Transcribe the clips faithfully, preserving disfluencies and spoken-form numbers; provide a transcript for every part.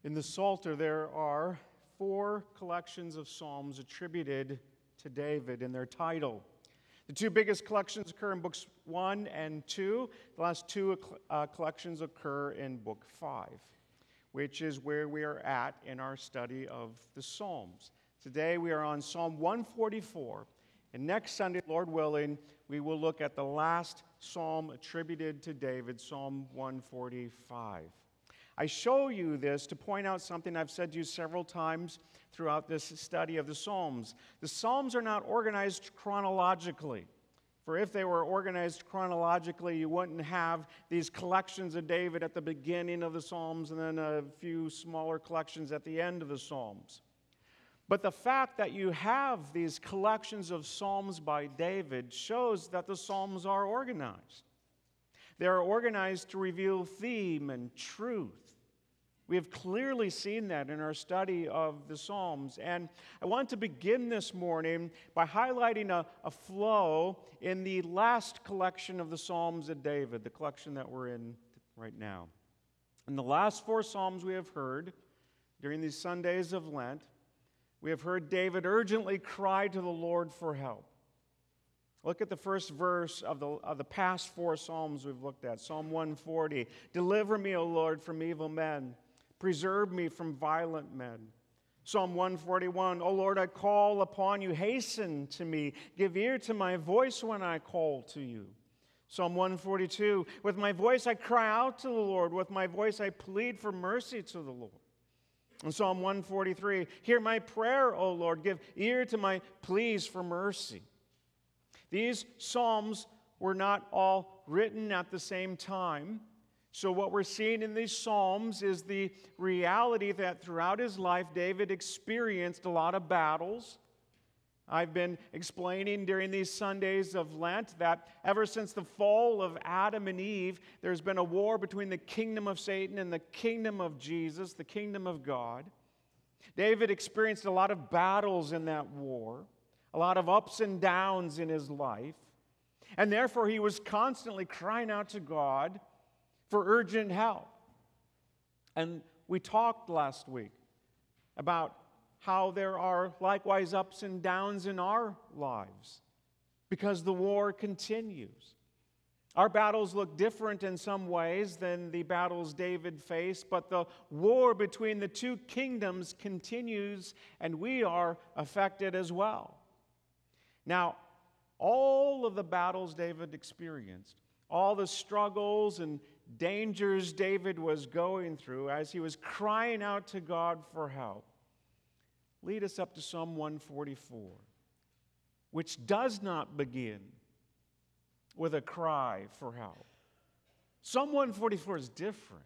In the Psalter, there are four collections of psalms attributed to David in their title. The two biggest collections occur in books one and two. The last two uh, collections occur in book five, which is where we are at in our study of the Psalms. Today we are on Psalm one forty-four, and next Sunday, Lord willing, we will look at the last psalm attributed to David, Psalm one forty-five. I show you this to point out something I've said to you several times throughout this study of the Psalms. The Psalms are not organized chronologically. For if they were organized chronologically, you wouldn't have these collections of David at the beginning of the Psalms and then a few smaller collections at the end of the Psalms. But the fact that you have these collections of Psalms by David shows that the Psalms are organized. They are organized to reveal theme and truth. We have clearly seen that in our study of the Psalms. And I want to begin this morning by highlighting a, a flow in the last collection of the Psalms of David, the collection that we're in right now. In the last four Psalms we have heard during these Sundays of Lent, we have heard David urgently cry to the Lord for help. Look at the first verse of the, of the past four Psalms we've looked at. Psalm one forty, "Deliver me, O Lord, from evil men. Preserve me from violent men." Psalm one forty-one, "O Lord, I call upon you. Hasten to me. Give ear to my voice when I call to you." Psalm one forty-two, "With my voice I cry out to the Lord. With my voice I plead for mercy to the Lord." And Psalm one forty-three, "Hear my prayer, O Lord. Give ear to my pleas for mercy." These psalms were not all written at the same time. So what we're seeing in these psalms is the reality that throughout his life, David experienced a lot of battles. I've been explaining during these Sundays of Lent that ever since the fall of Adam and Eve, there's been a war between the kingdom of Satan and the kingdom of Jesus, the kingdom of God. David experienced a lot of battles in that war, a lot of ups and downs in his life, and therefore he was constantly crying out to God for urgent help. And we talked last week about how there are likewise ups and downs in our lives because the war continues. Our battles look different in some ways than the battles David faced, but the war between the two kingdoms continues, and we are affected as well. Now, all of the battles David experienced, all the struggles and dangers David was going through as he was crying out to God for help, lead us up to Psalm one forty-four, which does not begin with a cry for help. Psalm one forty-four is different.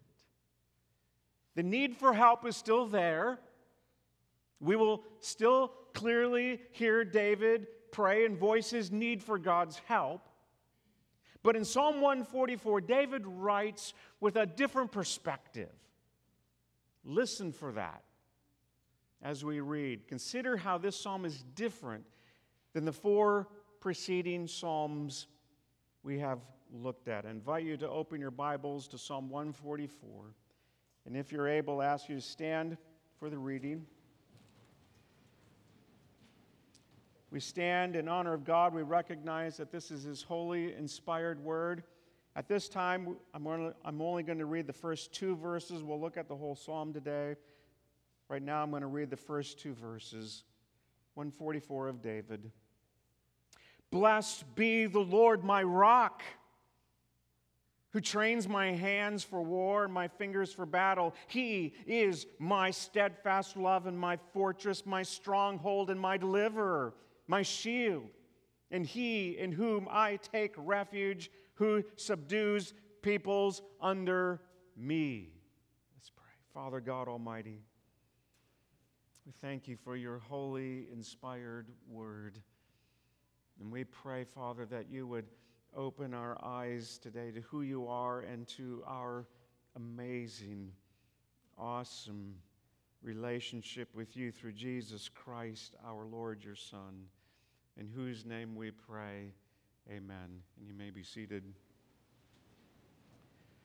The need for help is still there. We will still clearly hear David pray and voice his need for God's help. But in Psalm one forty-four, David writes with a different perspective. Listen for that as we read. Consider how this psalm is different than the four preceding psalms we have looked at. I invite you to open your Bibles to Psalm one forty-four. And if you're able, I ask you to stand for the reading. We stand in honor of God. We recognize that this is His holy, inspired word. At this time, I'm only, I'm only going to read the first two verses. We'll look at the whole psalm today. Right now, I'm going to read the first two verses. one forty-four of David. "Blessed be the Lord my rock, who trains my hands for war and my fingers for battle. He is my steadfast love and my fortress, my stronghold and my deliverer, my shield, and He in whom I take refuge, who subdues peoples under me." Let's pray. Father God Almighty, we thank you for your holy, inspired word. And we pray, Father, that you would open our eyes today to who you are and to our amazing, awesome relationship with you through Jesus Christ, our Lord, your Son, in whose name we pray. Amen. And you may be seated.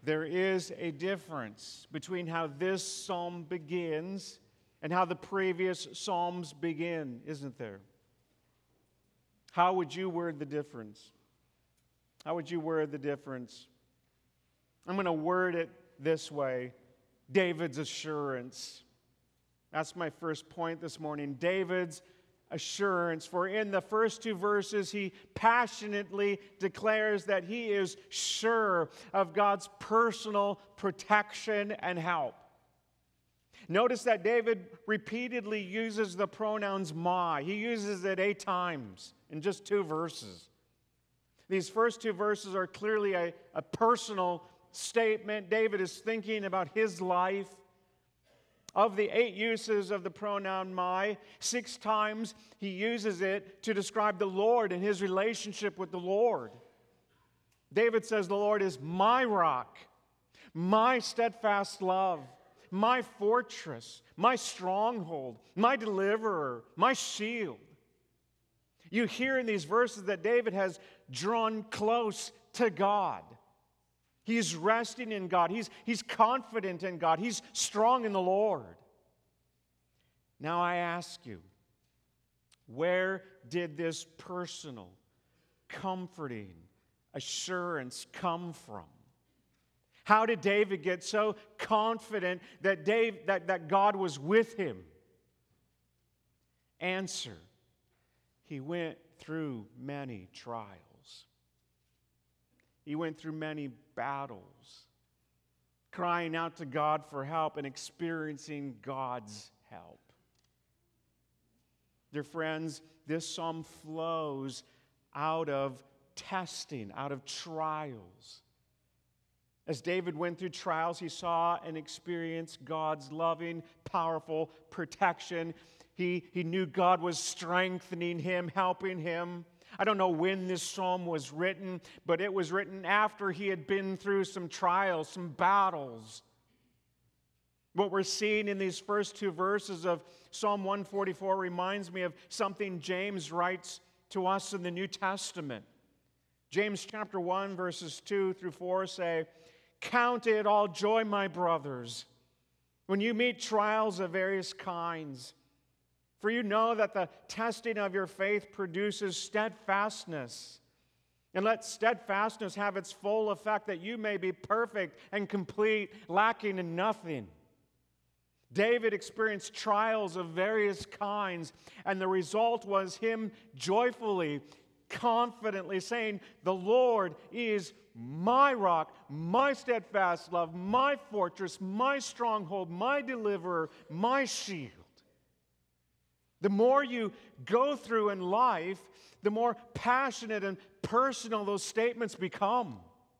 there is a difference between how this psalm begins and how the previous psalms begin, isn't there? How would you word the difference? How would you word the difference? I'm going to word it this way: David's assurance. That's my first point this morning. David's assurance. For in the first two verses, he passionately declares that he is sure of God's personal protection and help. Notice that David repeatedly uses the pronouns my. He uses it eight times in just two verses. These first two verses are clearly a, a personal statement. David is thinking about his life. Of the eight uses of the pronoun my, six times he uses it to describe the Lord and his relationship with the Lord. David says, the Lord is my rock, my steadfast love, my fortress, my stronghold, my deliverer, my shield. You hear in these verses that David has drawn close to God. He's resting in God. He's, he's confident in God. He's strong in the Lord. Now I ask you, where did this personal, comforting assurance come from? How did David get so confident that, Dave, that, that God was with him? Answer: he went through many trials. He went through many battles, crying out to God for help and experiencing God's help. Dear friends, this psalm flows out of testing, out of trials. As David went through trials, he saw and experienced God's loving, powerful protection. He, he knew God was strengthening him, helping him. I don't know when this psalm was written, but it was written after he had been through some trials, some battles. What we're seeing in these first two verses of Psalm one forty-four reminds me of something James writes to us in the New Testament. James chapter one, verses two through four say, "Count it all joy, my brothers, when you meet trials of various kinds. For you know that the testing of your faith produces steadfastness. And let steadfastness have its full effect, that you may be perfect and complete, lacking in nothing." David experienced trials of various kinds, and the result was him joyfully, confidently saying, "The Lord is my rock, my steadfast love, my fortress, my stronghold, my deliverer, my shield." The more you go through in life, the more passionate and personal those statements become.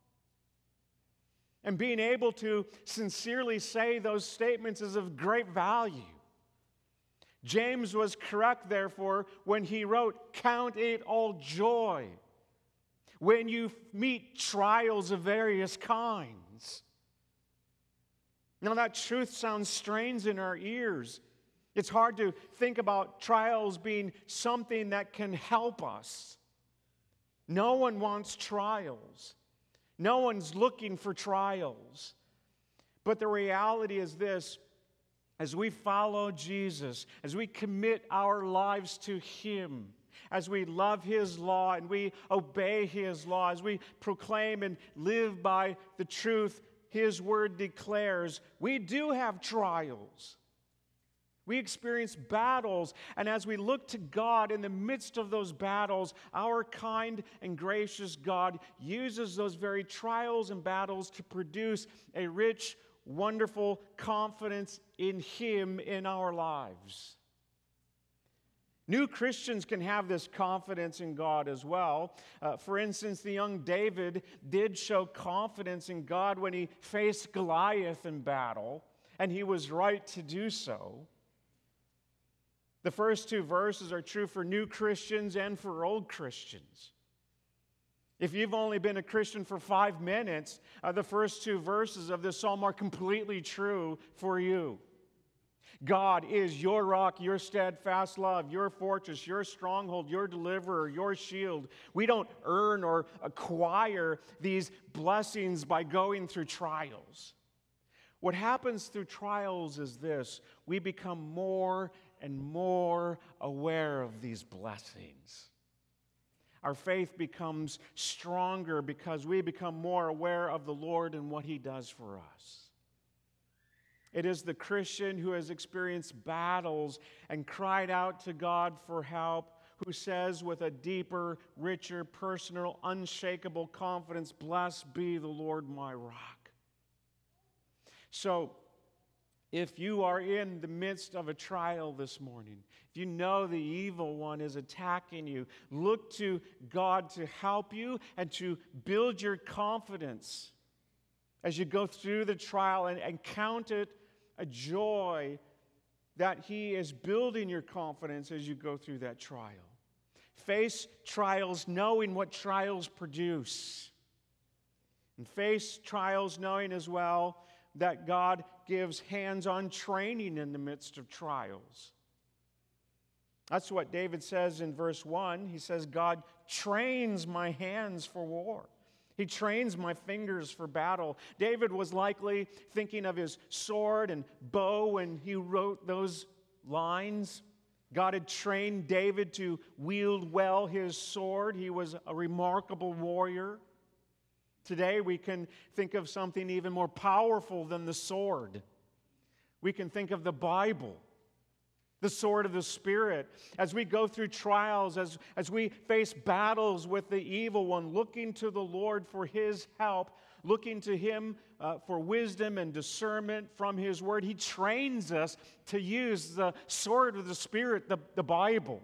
And being able to sincerely say those statements is of great value. James was correct, therefore, when he wrote, "Count it all joy when you meet trials of various kinds." Now, that truth sounds strange in our ears. It's hard to think about trials being something that can help us. No one wants trials. No one's looking for trials. But the reality is this: as we follow Jesus, as we commit our lives to Him, as we love His law and we obey His law, as we proclaim and live by the truth His Word declares, we do have trials. We experience battles, and as we look to God in the midst of those battles, our kind and gracious God uses those very trials and battles to produce a rich, wonderful confidence in Him in our lives. New Christians can have this confidence in God as well. Uh, for instance, the young David did show confidence in God when he faced Goliath in battle, and he was right to do so. The first two verses are true for new Christians and for old Christians. If you've only been a Christian for five minutes, uh, the first two verses of this psalm are completely true for you. God is your rock, your steadfast love, your fortress, your stronghold, your deliverer, your shield. We don't earn or acquire these blessings by going through trials. What happens through trials is this: we become more and more aware of these blessings. Our faith becomes stronger because we become more aware of the Lord and what He does for us. It is the Christian who has experienced battles and cried out to God for help, who says with a deeper, richer, personal, unshakable confidence, "Blessed be the Lord my rock." So, if you are in the midst of a trial this morning, if you know the evil one is attacking you, look to God to help you and to build your confidence as you go through the trial, and, and count it a joy that He is building your confidence as you go through that trial. Face trials knowing what trials produce. And face trials knowing as well that God gives hands-on training in the midst of trials. That's what David says in verse one. He says, God trains my hands for war. He trains my fingers for battle. David was likely thinking of his sword and bow when he wrote those lines. God had trained David to wield well his sword. He was a remarkable warrior. Today we can think of something even more powerful than the sword. We can think of the Bible, the sword of the Spirit. As we go through trials, as, as we face battles with the evil one, looking to the Lord for His help, looking to Him uh, for wisdom and discernment from His Word, He trains us to use the sword of the Spirit, the, the Bible.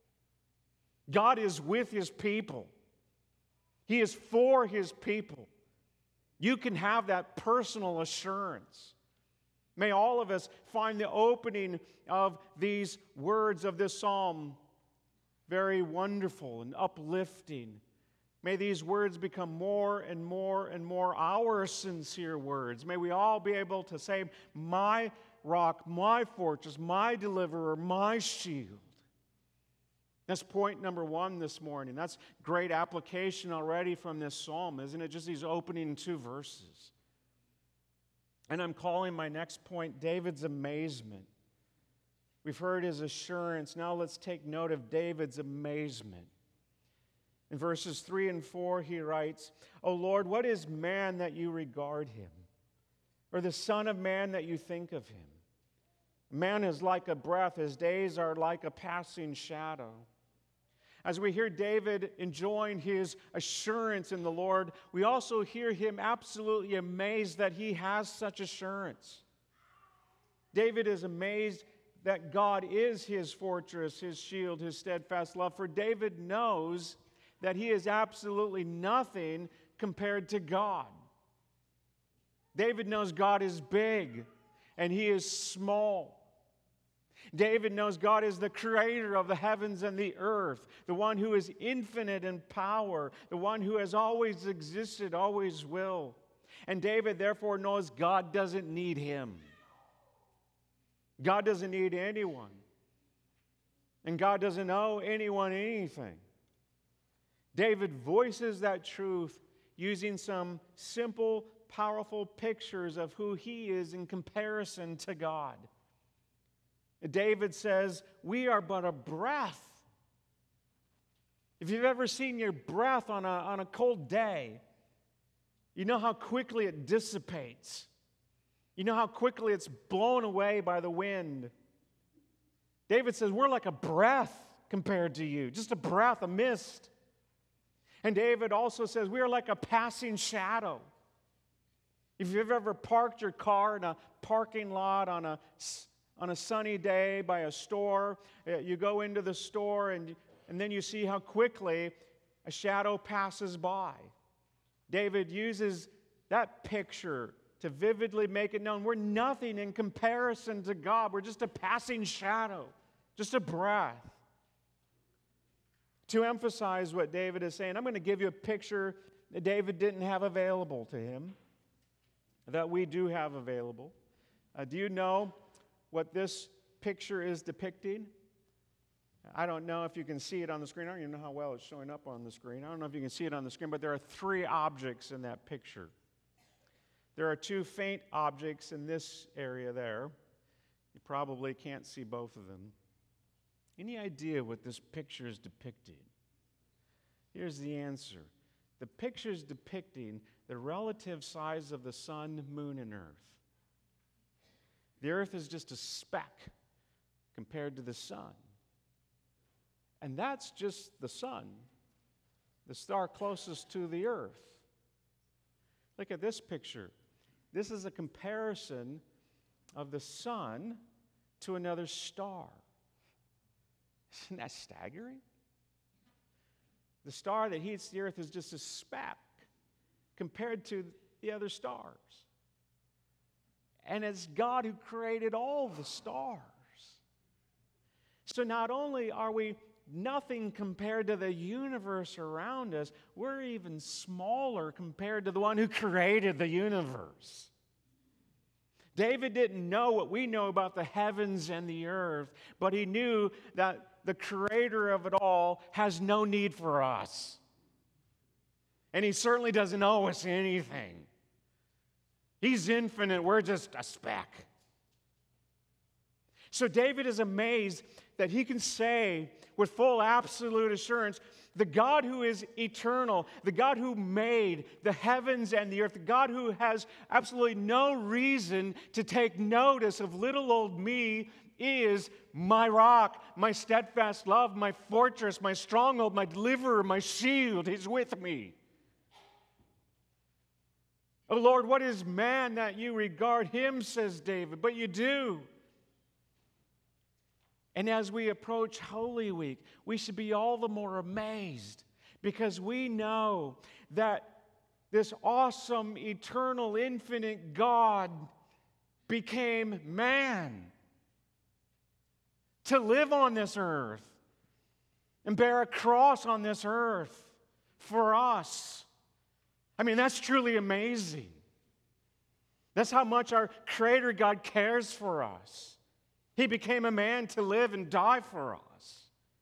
God is with His people. He is for His people. You can have that personal assurance. May all of us find the opening of these words of this psalm very wonderful and uplifting. May these words become more and more and more our sincere words. May we all be able to say, my rock, my fortress, my deliverer, my shield. That's point number one this morning. That's great application already from this psalm, isn't it? Just these opening two verses. And I'm calling my next point David's amazement. We've heard his assurance. Now let's take note of David's amazement. In verses three and four, he writes, O Lord, what is man that you regard him? Or the son of man that you think of him? Man is like a breath. His days are like a passing shadow. As we hear David enjoying his assurance in the Lord, we also hear him absolutely amazed that he has such assurance. David is amazed that God is his fortress, his shield, his steadfast love. For David knows that he is absolutely nothing compared to God. David knows God is big and he is small. David knows God is the creator of the heavens and the earth, the one who is infinite in power, the one who has always existed, always will. And David therefore knows God doesn't need him. God doesn't need anyone. And God doesn't owe anyone anything. David voices that truth using some simple, powerful pictures of who he is in comparison to God. David says, we are but a breath. If you've ever seen your breath on a, on a cold day, you know how quickly it dissipates. You know how quickly it's blown away by the wind. David says, we're like a breath compared to you, just a breath, a mist. And David also says, we are like a passing shadow. If you've ever parked your car in a parking lot on a On a sunny day by a store, you go into the store and, and then you see how quickly a shadow passes by. David uses that picture to vividly make it known we're nothing in comparison to God. We're just a passing shadow, just a breath. To emphasize what David is saying, I'm going to give you a picture that David didn't have available to him, that we do have available. Uh, do you know what this picture is depicting? I don't know if you can see it on the screen. I don't even know how well it's showing up on the screen. I don't know if you can see it on the screen, but there are three objects in that picture. There are two faint objects in this area there. You probably can't see both of them. Any idea what this picture is depicting? Here's the answer. The picture is depicting the relative size of the sun, moon, and earth. The earth is just a speck compared to the sun. And that's just the sun, the star closest to the earth. Look at this picture. This is a comparison of the sun to another star. Isn't that staggering? The star that heats the earth is just a speck compared to the other stars. And it's God who created all the stars. So not only are we nothing compared to the universe around us, we're even smaller compared to the one who created the universe. David didn't know what we know about the heavens and the earth, but he knew that the creator of it all has no need for us. And he certainly doesn't owe us anything. He's infinite, we're just a speck. So David is amazed that he can say with full absolute assurance, the God who is eternal, the God who made the heavens and the earth, the God who has absolutely no reason to take notice of little old me, is my rock, my steadfast love, my fortress, my stronghold, my deliverer, my shield. He's with me. Oh Lord, what is man that you regard him, says David, but you do. And as we approach Holy Week, we should be all the more amazed because we know that this awesome, eternal, infinite God became man to live on this earth and bear a cross on this earth for us. I mean, that's truly amazing. That's how much our Creator God cares for us. He became a man to live and die for us.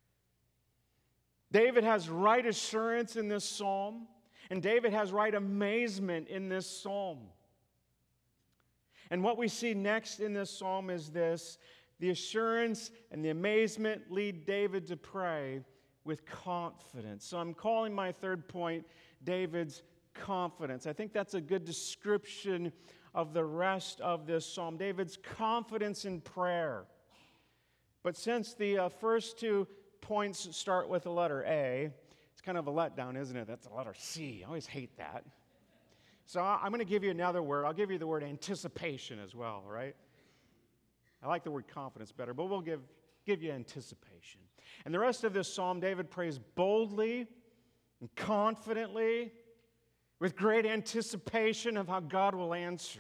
David has right assurance in this psalm, and David has right amazement in this psalm. And what we see next in this psalm is this: the assurance and the amazement lead David to pray with confidence. So I'm calling my third point David's confidence. I think that's a good description of the rest of this psalm. David's confidence in prayer. But since the uh, first two points start with the letter A, it's kind of a letdown, isn't it? That's the letter C. I always hate that. So I'm going to give you another word. I'll give you the word anticipation as well, right? I like the word confidence better, but we'll give, give you anticipation. And the rest of this psalm, David prays boldly and confidently with great anticipation of how God will answer.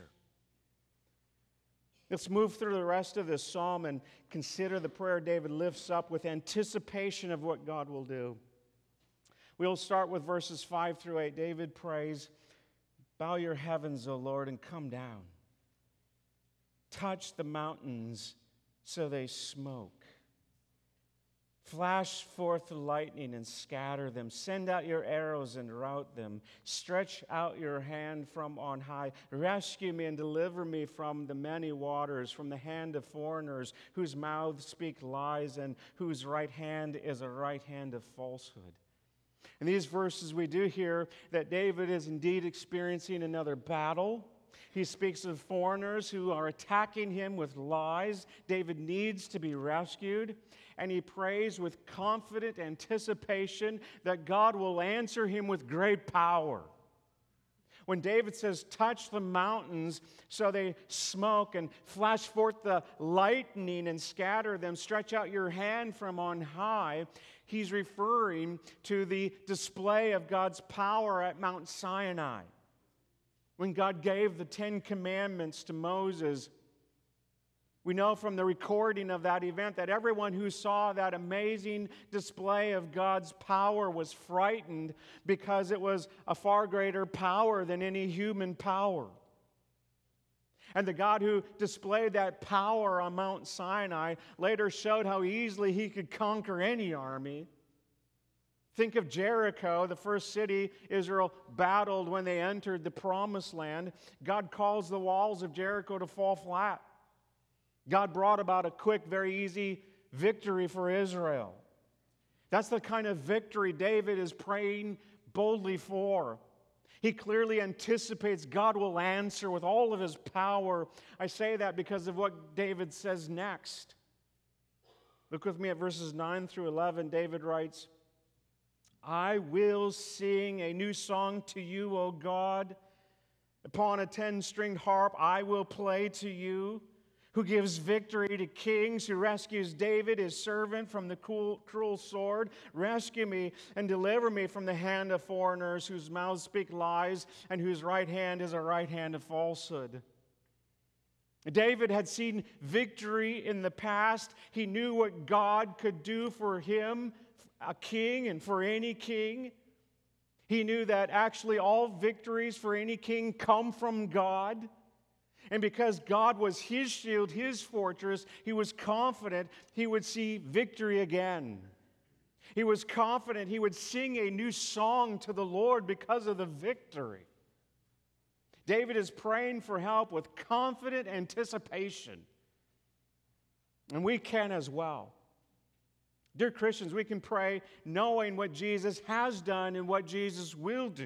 Let's move through the rest of this psalm and consider the prayer David lifts up with anticipation of what God will do. We'll start with verses five through eight. David prays, "Bow your heavens, O Lord, and come down. Touch the mountains so they smoke. Flash forth the lightning and scatter them. Send out your arrows and rout them. Stretch out your hand from on high. Rescue me and deliver me from the many waters, from the hand of foreigners whose mouths speak lies and whose right hand is a right hand of falsehood." In these verses, we do hear that David is indeed experiencing another battle. He speaks of foreigners who are attacking him with lies. David needs to be rescued. And he prays with confident anticipation that God will answer him with great power. When David says, "Touch the mountains so they smoke, and flash forth the lightning and scatter them, stretch out your hand from on high," he's referring to the display of God's power at Mount Sinai. When God gave the Ten Commandments to Moses, we know from the recording of that event that everyone who saw that amazing display of God's power was frightened because it was a far greater power than any human power. And the God who displayed that power on Mount Sinai later showed how easily he could conquer any army. Think of Jericho, the first city Israel battled when they entered the Promised Land. God caused the walls of Jericho to fall flat. God brought about a quick, very easy victory for Israel. That's the kind of victory David is praying boldly for. He clearly anticipates God will answer with all of his power. I say that because of what David says next. Look with me at verses nine through eleven. David writes, I will sing a new song to you, O God. Upon a ten-stringed harp I will play to you. Who gives victory to kings, who rescues David, his servant, from the cruel, cruel sword. Rescue me and deliver me from the hand of foreigners, whose mouths speak lies and whose right hand is a right hand of falsehood. David had seen victory in the past. He knew what God could do for him, a king, and for any king. He knew that actually all victories for any king come from God. And because God was his shield, his fortress, he was confident he would see victory again. He was confident he would sing a new song to the Lord because of the victory. David is praying for help with confident anticipation. And we can as well. Dear Christians, we can pray knowing what Jesus has done and what Jesus will do.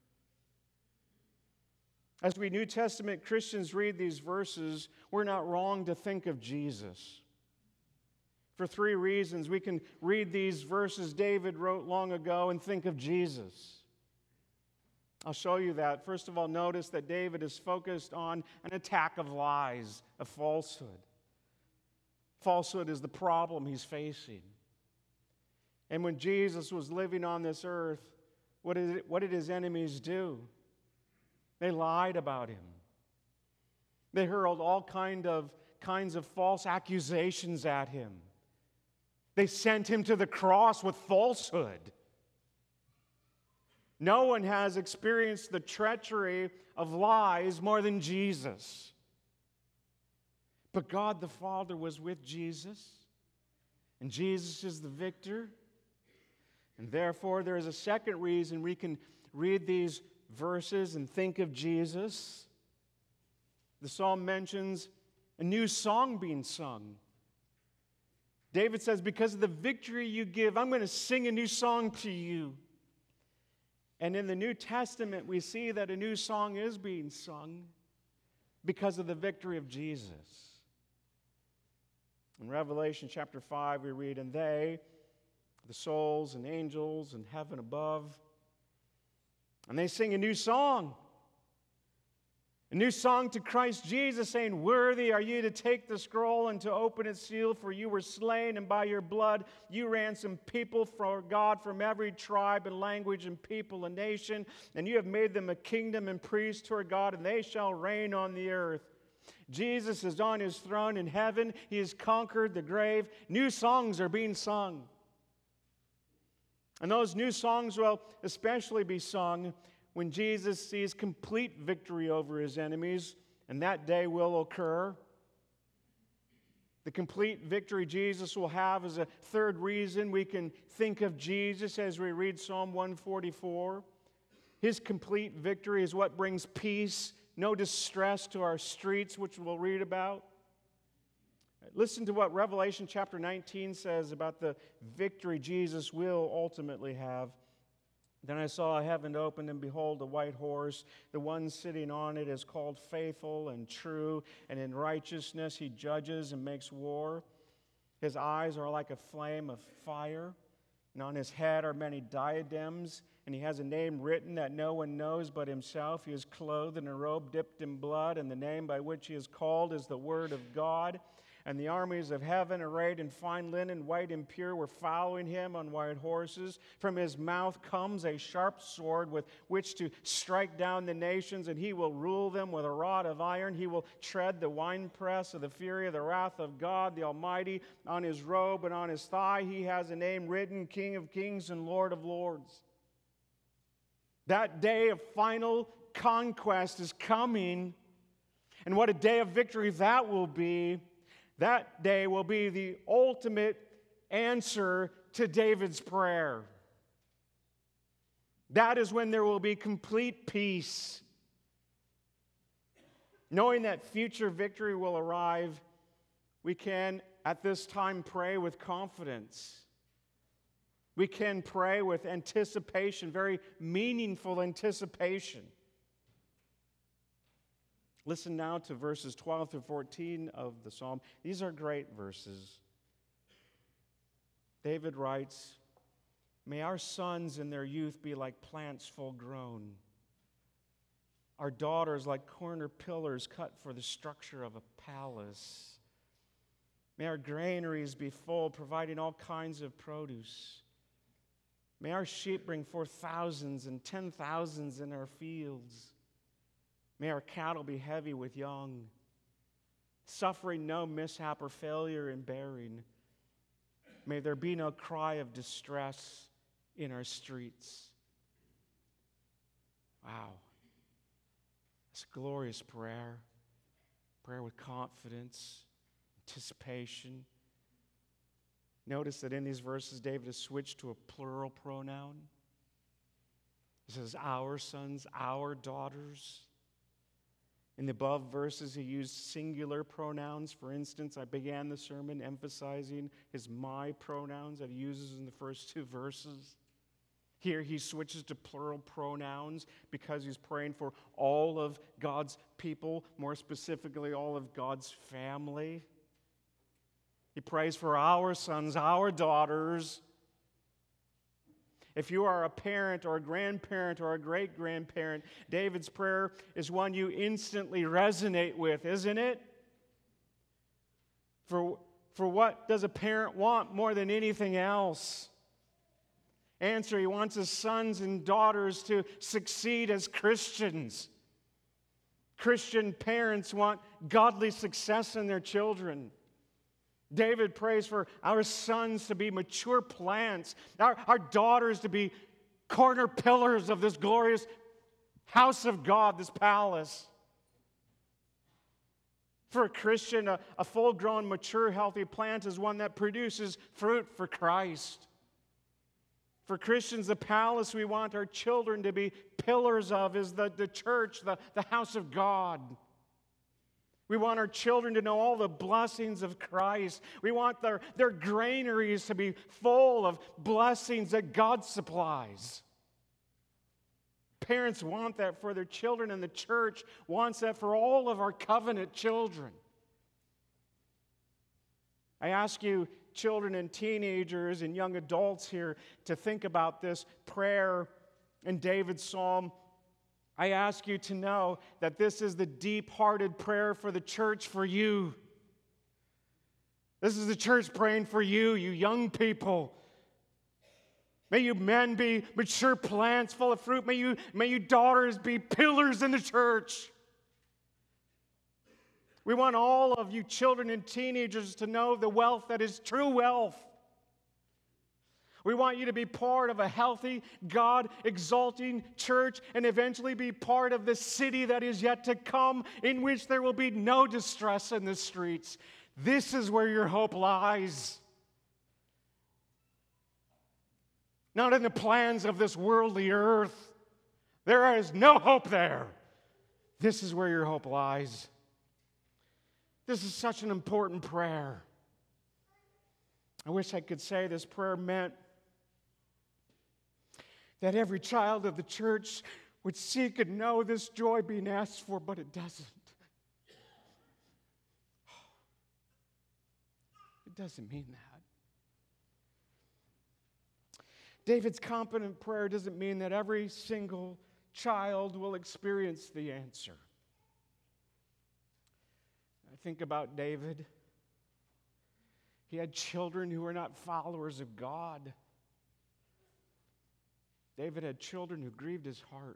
As we New Testament Christians read these verses, we're not wrong to think of Jesus. For three reasons, we can read these verses David wrote long ago and think of Jesus. I'll show you that. First of all, notice that David is focused on an attack of lies, of falsehood. Falsehood is the problem he's facing. And when Jesus was living on this earth, what did, it, what did his enemies do? They lied about him. They hurled all kind of, kinds of false accusations at him. They sent him to the cross with falsehood. No one has experienced the treachery of lies more than Jesus. But God the Father was with Jesus, and Jesus is the victor. And therefore, there is a second reason we can read these verses and think of Jesus. The psalm mentions a new song being sung. David says, because of the victory you give, I'm going to sing a new song to you. And in the New Testament, we see that a new song is being sung because of the victory of Jesus. In Revelation chapter five, we read, and they, the souls and angels in heaven above, and they sing a new song. A new song to Christ Jesus, saying, worthy are you to take the scroll and to open its seal, for you were slain, and by your blood you ransomed people for God from every tribe and language and people and nation, and you have made them a kingdom and priests to our God, and they shall reign on the earth. Jesus is on his throne in heaven. He has conquered the grave. New songs are being sung. And those new songs will especially be sung when Jesus sees complete victory over his enemies, and that day will occur. The complete victory Jesus will have is a third reason we can think of Jesus as we read Psalm one forty-four. His complete victory is what brings peace, no distress to our streets, which we'll read about. Listen to what Revelation chapter nineteen says about the victory Jesus will ultimately have. Then I saw heaven opened, and behold, a white horse. The one sitting on it is called Faithful and True, and in righteousness he judges and makes war. His eyes are like a flame of fire, and on his head are many diadems, and he has a name written that no one knows but himself. He is clothed in a robe dipped in blood, and the name by which he is called is the Word of God. And the armies of heaven, arrayed in fine linen, white and pure, were following him on white horses. From his mouth comes a sharp sword with which to strike down the nations, and he will rule them with a rod of iron. He will tread the winepress of the fury of the wrath of God the Almighty. On his robe and on his thigh he has a name written, King of Kings and Lord of Lords. That day of final conquest is coming. And what a day of victory that will be. That day will be the ultimate answer to David's prayer. That is when there will be complete peace. Knowing that future victory will arrive, we can at this time pray with confidence. We can pray with anticipation, very meaningful anticipation. Listen now to verses twelve through fourteen of the psalm. These are great verses. David writes, "May our sons in their youth be like plants full grown, our daughters like corner pillars cut for the structure of a palace. May our granaries be full, providing all kinds of produce. May our sheep bring forth thousands and ten thousands in our fields. May our cattle be heavy with young, suffering no mishap or failure in bearing. May there be no cry of distress in our streets." Wow. It's a glorious prayer. Prayer with confidence, anticipation. Notice that in these verses, David has switched to a plural pronoun. He says, "our sons, our daughters." In the above verses, he used singular pronouns. For instance, I began the sermon emphasizing his my pronouns that he uses in the first two verses. Here he switches to plural pronouns because he's praying for all of God's people, more specifically, all of God's family. He prays for our sons, our daughters. If you are a parent or a grandparent or a great-grandparent, David's prayer is one you instantly resonate with, isn't it? For, for what does a parent want more than anything else? Answer, he wants his sons and daughters to succeed as Christians. Christian parents want godly success in their children. David prays for our sons to be mature plants, our, our daughters to be corner pillars of this glorious house of God, this palace. For a Christian, a, a full-grown, mature, healthy plant is one that produces fruit for Christ. For Christians, the palace we want our children to be pillars of is the, the church, the, the house of God. We want our children to know all the blessings of Christ. We want their, their granaries to be full of blessings that God supplies. Parents want that for their children, and the church wants that for all of our covenant children. I ask you, children and teenagers and young adults here, to think about this prayer in David's psalm. I ask you to know that this is the deep-hearted prayer for the church for you. This is the church praying for you, you young people. May you men be mature plants full of fruit. May you, may you daughters be pillars in the church. We want all of you children and teenagers to know the wealth that is true wealth. We want you to be part of a healthy, God-exalting church and eventually be part of the city that is yet to come, in which there will be no distress in the streets. This is where your hope lies. Not in the plans of this worldly earth. There is no hope there. This is where your hope lies. This is such an important prayer. I wish I could say this prayer meant that every child of the church would seek and know this joy being asked for, but it doesn't. It doesn't mean that. David's confident prayer doesn't mean that every single child will experience the answer. I think about David. He had children who were not followers of God. David had children who grieved his heart.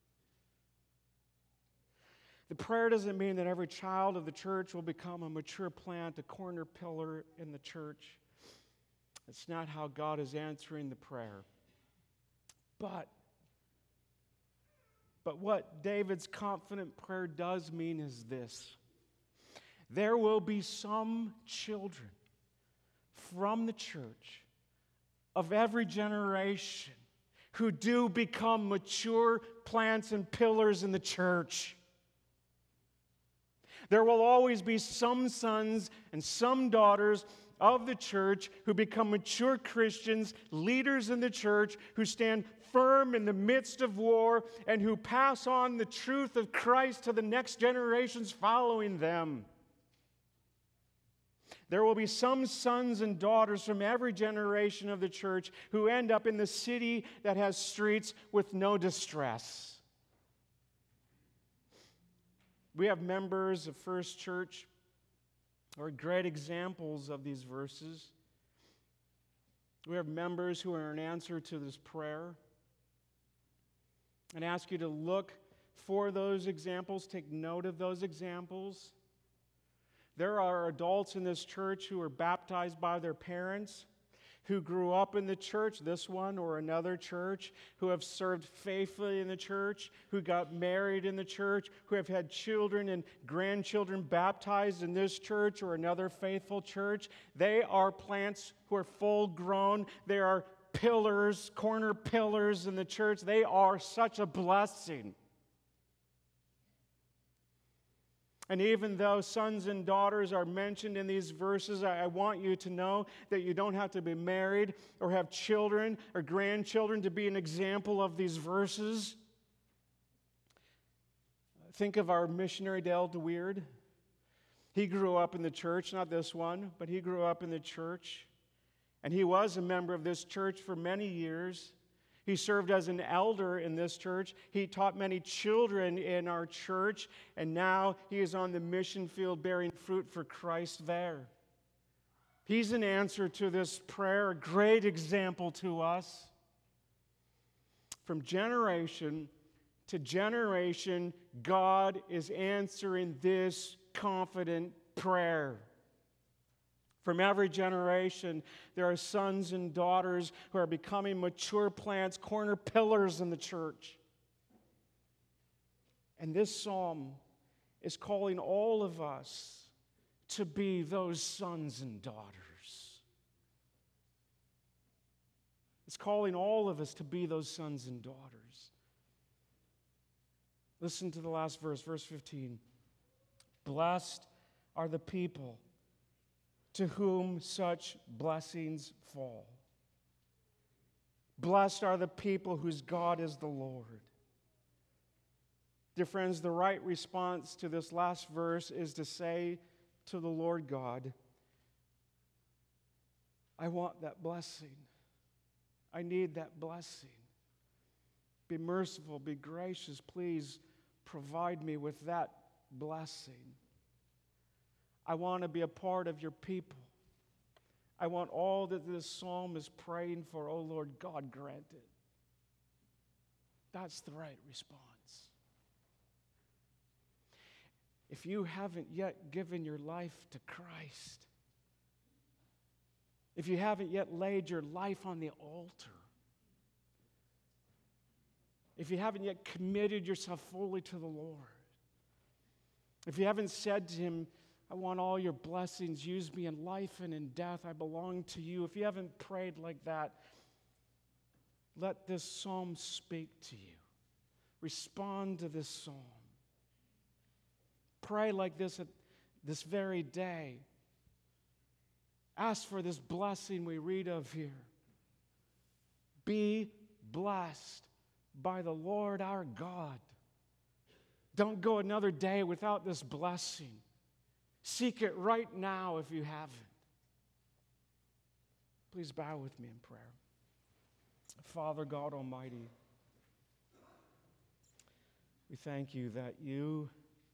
The prayer doesn't mean that every child of the church will become a mature plant, a corner pillar in the church. It's not how God is answering the prayer. But, But what David's confident prayer does mean is this: there will be some children from the church of every generation who do become mature plants and pillars in the church. There will always be some sons and some daughters of the church who become mature Christians, leaders in the church, who stand firm in the midst of war and who pass on the truth of Christ to the next generations following them. There will be some sons and daughters from every generation of the church who end up in the city that has streets with no distress. We have members of First Church who are great examples of these verses. We have members who are an answer to this prayer. And I ask you to look for those examples, take note of those examples. There are adults in this church who were baptized by their parents, who grew up in the church, this one or another church, who have served faithfully in the church, who got married in the church, who have had children and grandchildren baptized in this church or another faithful church. They are plants who are full grown. They are pillars, corner pillars in the church. They are such a blessing. And even though sons and daughters are mentioned in these verses, I want you to know that you don't have to be married or have children or grandchildren to be an example of these verses. Think of our missionary Dale DeWeird. He grew up in the church, not this one, but he grew up in the church. And he was a member of this church for many years. He served as an elder in this church. He taught many children in our church, and now he is on the mission field bearing fruit for Christ there. He's an answer to this prayer, a great example to us. From generation to generation, God is answering this confident prayer. From every generation, there are sons and daughters who are becoming mature plants, corner pillars in the church. And this psalm is calling all of us to be those sons and daughters. It's calling all of us to be those sons and daughters. Listen to the last verse, verse fifteen. Blessed are the people to whom such blessings fall. Blessed are the people whose God is the Lord. Dear friends, the right response to this last verse is to say to the Lord God, I want that blessing. I need that blessing. Be merciful, be gracious. Please provide me with that blessing. I want to be a part of your people. I want all that this psalm is praying for, oh Lord God, grant it. That's the right response. If you haven't yet given your life to Christ, if you haven't yet laid your life on the altar, if you haven't yet committed yourself fully to the Lord, if you haven't said to Him, I want all your blessings. Use me in life and in death. I belong to you. If you haven't prayed like that, let this psalm speak to you. Respond to this psalm. Pray like this at this very day. Ask for this blessing we read of here. Be blessed by the Lord our God. Don't go another day without this blessing. Seek it right now if you haven't. Please bow with me in prayer. Father God Almighty, we thank you that you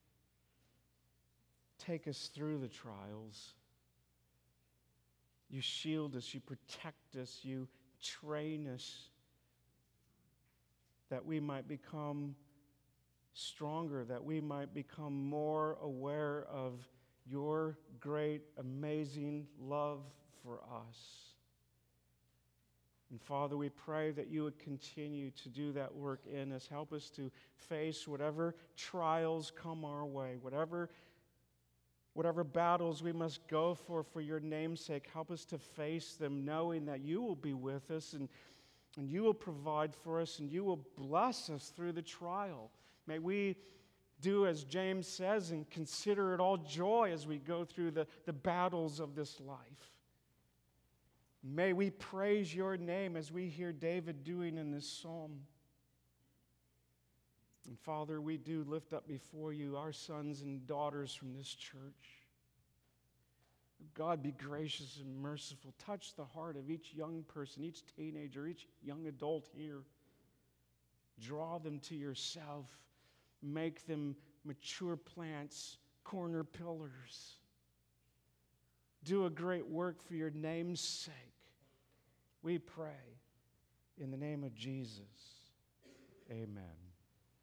take us through the trials. You shield us, you protect us, you train us that we might become stronger, that we might become more aware of your great, amazing love for us. And Father, we pray that you would continue to do that work in us. Help us to face whatever trials come our way, whatever, whatever battles we must go for for your name's sake. Help us to face them knowing that you will be with us and, and you will provide for us and you will bless us through the trial. May we do as James says and consider it all joy as we go through the, the battles of this life. May we praise your name as we hear David doing in this psalm. And Father, we do lift up before you our sons and daughters from this church. God, be gracious and merciful. Touch the heart of each young person, each teenager, each young adult here. Draw them to yourself. Make them mature plants, corner pillars. Do a great work for your name's sake. We pray in the name of Jesus. Amen.